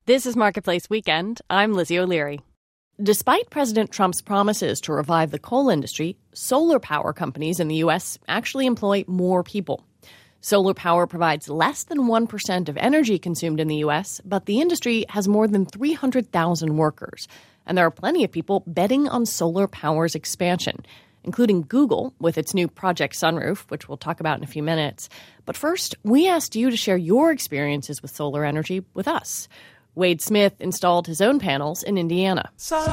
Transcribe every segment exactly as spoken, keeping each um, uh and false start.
This is Marketplace Weekend. I'm Lizzie O'Leary. Despite President Trump's promises to revive the coal industry, solar power companies in the U S actually employ more people. Solar power provides less than one percent of energy consumed in the U S, but the industry has more than three hundred thousand workers. And there are plenty of people betting on solar power's expansion, including Google with its new Project Sunroof, which we'll talk about in a few minutes. But first, we asked you to share your experiences with solar energy with us. Wade Smith installed his own panels in Indiana.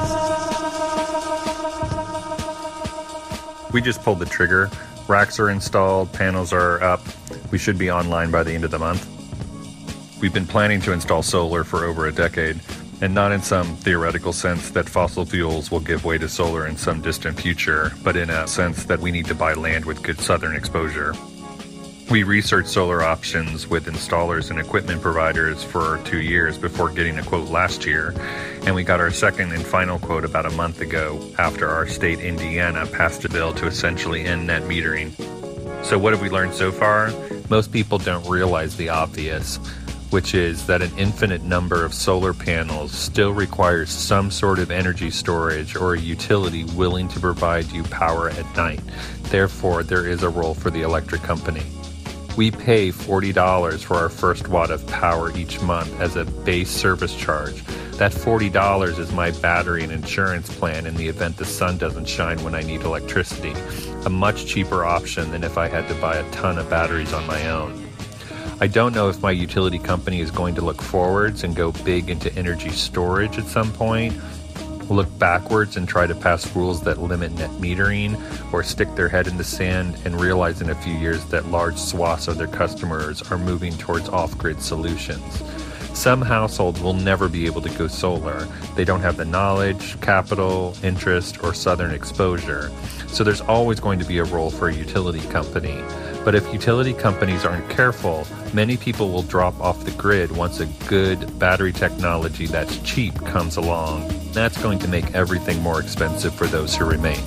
We just pulled the trigger. Racks are installed, panels are up. We should be online by the end of the month. We've been planning to install solar for over a decade, and not in some theoretical sense that fossil fuels will give way to solar in some distant future, but in a sense that we need to buy land with good southern exposure. We researched solar options with installers and equipment providers for two years before getting a quote last year, and we got our second and final quote about a month ago after our state, Indiana, passed a bill to essentially end net metering. So what have we learned so far? Most people don't realize the obvious, which is that an infinite number of solar panels still requires some sort of energy storage or a utility willing to provide you power at night. Therefore, there is a role for the electric company. We pay forty dollars for our first watt of power each month as a base service charge. That forty dollars is my battery and insurance plan in the event the sun doesn't shine when I need electricity. A much cheaper option than if I had to buy a ton of batteries on my own. I don't know if my utility company is going to look forwards and go big into energy storage at some point, look backwards and try to pass rules that limit net metering, or stick their head in the sand and realize in a few years that large swaths of their customers are moving towards off-grid solutions. Some households will never be able to go solar. They don't have the knowledge, capital, interest, or southern exposure. So there's always going to be a role for a utility company. But if utility companies aren't careful, many people will drop off the grid once a good battery technology that's cheap comes along. That's going to make everything more expensive for those who remain.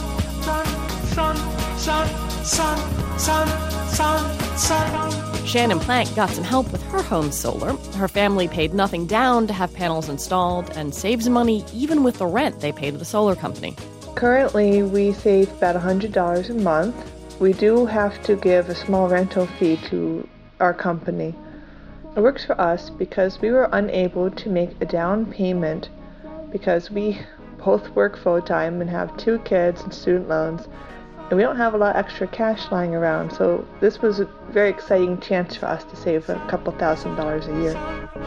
Sun, sun, sun, sun, sun, sun. Shannon Plank got some help with her home solar. Her family paid nothing down to have panels installed and saves money even with the rent they pay to the solar company. Currently, we save about one hundred dollars a month. We do have to give a small rental fee to our company. It works for us because we were unable to make a down payment because we both work full-time and have two kids and student loans, and we don't have a lot of extra cash lying around, so this was a very exciting chance for us to save a couple thousand dollars a year.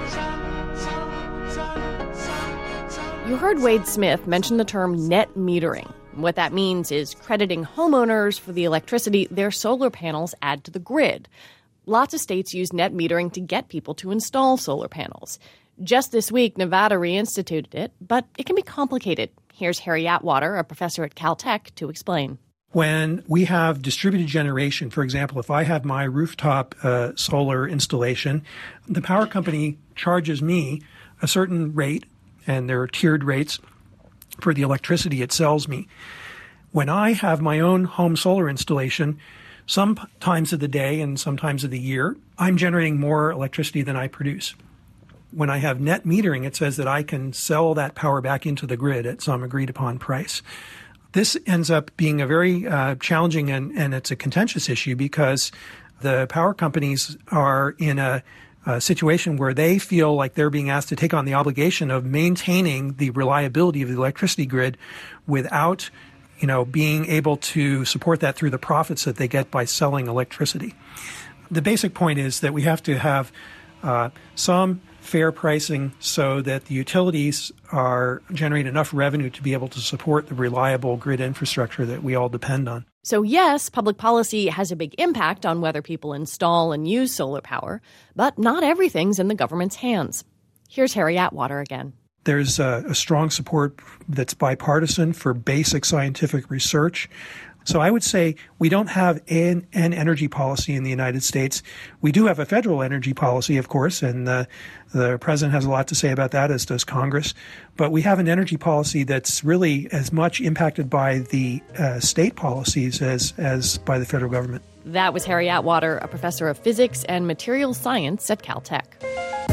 You heard Wade Smith mention the term net metering. What that means is crediting homeowners for the electricity their solar panels add to the grid. Lots of states use net metering to get people to install solar panels. Just this week, Nevada reinstituted it, but it can be complicated. Here's Harry Atwater, a professor at Caltech, to explain. When we have distributed generation, for example, if I have my rooftop uh, solar installation, the power company charges me a certain rate, and there are tiered rates for the electricity it sells me. When I have my own home solar installation, some times of the day and some times of the year, I'm generating more electricity than I produce. When I have net metering, it says that I can sell that power back into the grid at some agreed upon price. This ends up being a very uh, challenging and, and it's a contentious issue because the power companies are in a A situation where they feel like they're being asked to take on the obligation of maintaining the reliability of the electricity grid without, you know, being able to support that through the profits that they get by selling electricity. The basic point is that we have to have uh, some fair pricing so that the utilities are generate enough revenue to be able to support the reliable grid infrastructure that we all depend on. So yes, public policy has a big impact on whether people install and use solar power, but not everything's in the government's hands. Here's Harry Atwater again. There's a, a strong support that's bipartisan for basic scientific research. So I would say we don't have an, an energy policy in the United States. We do have a federal energy policy, of course, and the, the president has a lot to say about that, as does Congress. But we have an energy policy that's really as much impacted by the uh, state policies as, as by the federal government. That was Harry Atwater, a professor of physics and materials science at Caltech.